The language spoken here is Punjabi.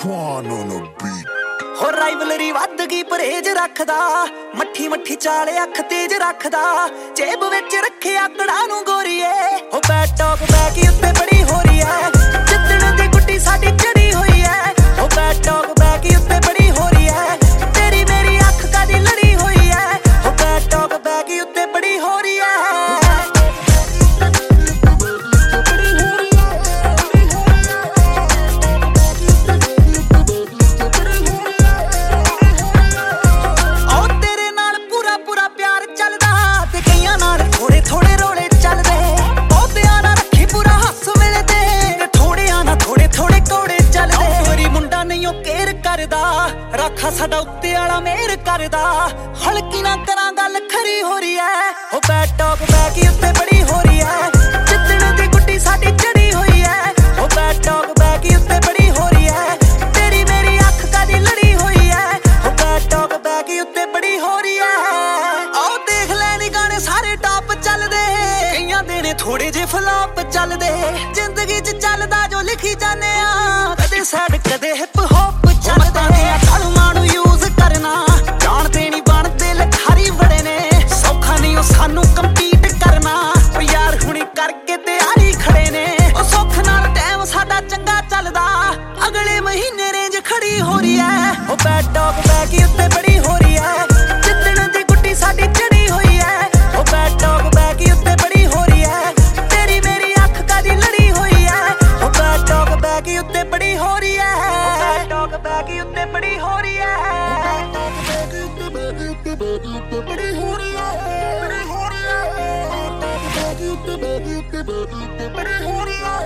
Quan on a beat. ਹੋ ਰਾਈਵਲਰੀ ਵੱਧ ਗਈ ਪਰਹੇਜ ਰੱਖਦਾ, ਮੱਠੀ ਮੱਠੀ ਚਾਲ ਅੱਖ ਤੇਜ ਰੱਖਦਾ, ਜੇਬ ਵਿੱਚ ਰੱਖਿਆ ਕੜਾ ਨੂੰ ਗੋਰੀਏ। ਹੋ ਬੈਡ ਟੌਕ ਬੈਕ ਉੱਤੇ ਬੜੀ ਹੋ ਰਹੀ ਐ, ਜਿੱਦਣ ਦੀ ਗੁੱਡੀ ਸਾਡੀ ਚੜੀ ਹੋਈ ਐ। ਹੋ ਬੈਡ ਟੌਕ ਬੈਕ ਉੱਤੇ ਬੜੀ ਹੋ ਰਹੀ ਐ, ਤੇਰੀ ਮੇਰੀ ਅੱਖ ਕਾਦੀ ਲੜੀ ਹੋਈ ਐ। ਹੋ ਬੈਡ ਟੌਕ ਬੈਕ ਉੱਤੇ ਬੜੀ ਹੋ ਰਹੀ ਐ। ਰਾਖਾ ਸਾਡਾ ਉੱਤੇ ਵਾਲਾ ਮੇਰ ਕਰਦਾ, ਹਲਕੀ ਨਾ ਕਰਾਂ ਗੱਲ ਖਰੀ ਹੋ ਰਹੀ ਐ। ਹੋ ਬੈਡ ਟੌਕ ਬੈਕ ਉੱਤੇ ਬੜੀ ਹੋ ਰਹੀ ਐ, ਜਿੱਦਣ ਦੀ ਗੁੱਡੀ ਸਾਡੀ ਚੜੀ ਹੋਈ ਐ। ਹੋ ਬੈਡ ਟੌਕ ਬੈਕ ਉੱਤੇ ਬੜੀ ਹੋ ਰਹੀ ਐ, ਤੇਰੀ ਮੇਰੀ ਅੱਖ ਕਾਦੀ ਲੜੀ ਹੋਈ ਐ। ਹੋ ਬੈਡ ਟੌਕ ਬੈਕ ਉੱਤੇ ਬੜੀ ਹੋ ਰਹੀ ਐ। ਆਓ ਦੇਖ ਲੈ ਨੀ ਗਾਣੇ ਸਾਰੇ ਟਾਪ ਚੱਲਦੇ, ਕਈਆਂ ਦੇ ਨੇ ਥੋੜੇ ਜਿਹੇ ਫਲਾਪ ਚੱਲਦੇ। ਜ਼ਿੰਦਗੀ 'ਚ ਚੱਲਦਾ ਜੋ ਲਿਖੀ ਜਾਂਦੇ ਆ, ਕਦੇ ਸੈਡ ਕਦੇ ਹਿਪ ਹੌਪ ਚੱਲਦੇ। ਕਲਮਾਂ ਨੂੰ ਯੂਜ਼ ਕਰਨਾ ਜਾਣਦੇ ਨੀ, ਬਣਦੇ ਲਖਾਰੀ ਬੜੇ ਨੇ, ਸੌਖਾ ਨਹੀਂ ਉਹ ਸਾਨੂੰ ਕੰਪੀਟ ਕਰਨਾ। ਉਹ ਯਾਰ ਹੁਣੀ ਕਰਕੇ ਤਿਆਰੀ ਖੜੇ ਨੇ, ਉਹ ਸੁੱਖ ਨਾਲ ਟਾਈਮ ਸਾਡਾ ਚੰਗਾ ਚੱਲਦਾ, ਅਗਲੇ ਮਹੀਨੇ ਰੇਂਜ ਖੜੀ ਹੋ ਰਹੀ ਐ। ਉਹ ਬੈਡ ਟੌਕ ਬੈਕ ਉੱਤੇ ਬੜੀ ਹੋ ਰਹੀ ਐ, ਜਿੱਦਣ ਦੀ ਗੁੱਡੀ ਸਾਡੀ ਚੜੀ ਹੋਈ ਐ। ਉਹ ਬੈਡ ਟੌਕ ਬੈਕ ਉੱਤੇ ਬੜੀ ਹੋ ਰਹੀ ਐ, ਤੇਰੀ ਮੇਰੀ ਅੱਖ ਕਾਦੀ ਲੜੀ ਹੋਈ ਐ। ਉਹ ਬੈਡ ਟੌਕ ਬੈਕ ਉੱਤੇ ਬੜੀ ਹੋ ਰਹੀ ਐ। ਬੈਡ ਟੌਕ ਬੈਕ ਉੱਤੇ ਬੜੀ ਹੋ ਰਹੀ ਐ। ਬੜੀ ਹੋ ਰਹੀ ਐ।